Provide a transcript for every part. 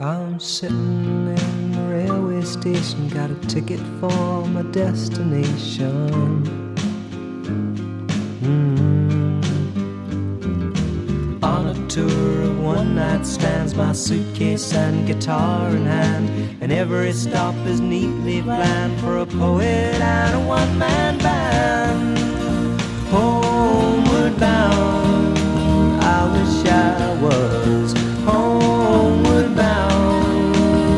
I'm sitting in the railway station, got a ticket for my destination. On a tour of one-night stands, my suitcase and guitar in hand, and every stop is neatly planned for a poet and a one-man band. Homeward bound, I wish I was homeward bound.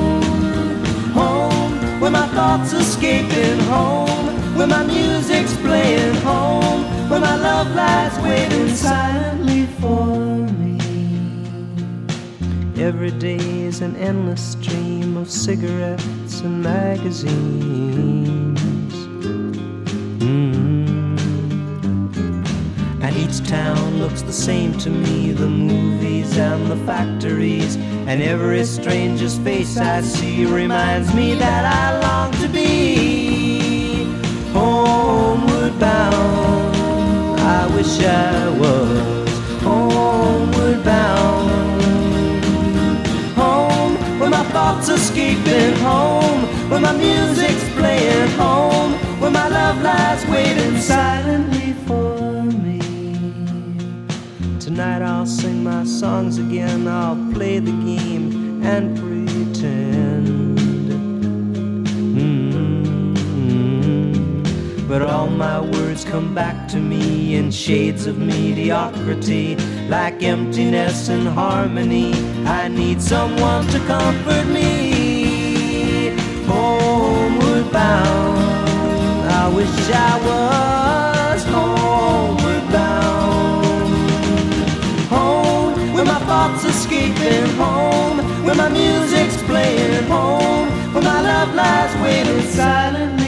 Home, where my thoughts escaping, home, where my music's playing, home, where my love lies waiting silently for me. Every day is an endless stream of cigarettes and magazines. And each town looks the same to me, the movies and the factories, and every stranger's face I see reminds me that I long to be homeward bound. I wish I was homeward bound. Home, where my thoughts escaping, home, where my music's playing, home, where my love lies waiting silently for me. Tonight I'll sing my songs again, I'll play the game and pretend. But all my words come back to me in shades of mediocrity, like emptiness and harmony. I need someone to comfort me. Homeward bound, I wish I was homeward bound. Home, where my thoughts escaping, home, where my music's playing, home, where my love lies waiting silently